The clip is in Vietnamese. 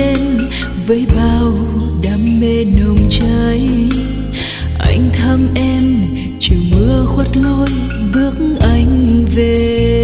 đến với bao đam mê nồng cháy. Anh thăm em chiều mưa khuất lối bước anh về.